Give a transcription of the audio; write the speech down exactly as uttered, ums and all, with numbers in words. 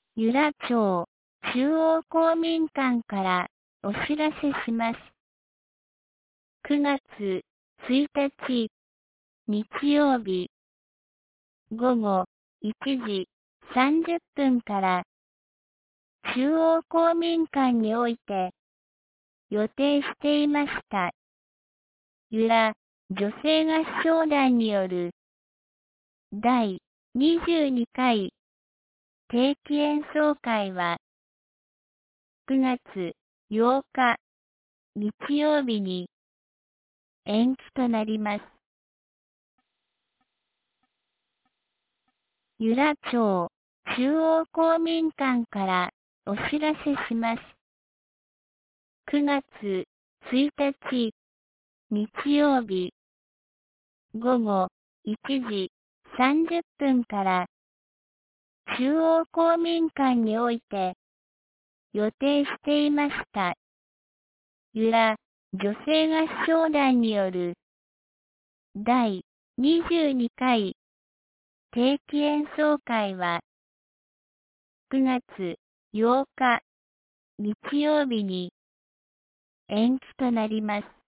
由良町中央公民館からお知らせします。くがつついたち日曜日午後いちじさんじゅっぷんから中央公民館において予定していました由良女性合唱団によるだいにじゅうにかい定期演奏会はくがつようか日曜日に延期となります。由良町中央公民館からお知らせします。くがつついたち日曜日午後いちじさんじゅっぷんから中央公民館において予定していました由良女性合唱団によるだいにじゅうにかい定期演奏会はくがつようか日曜日に延期となります。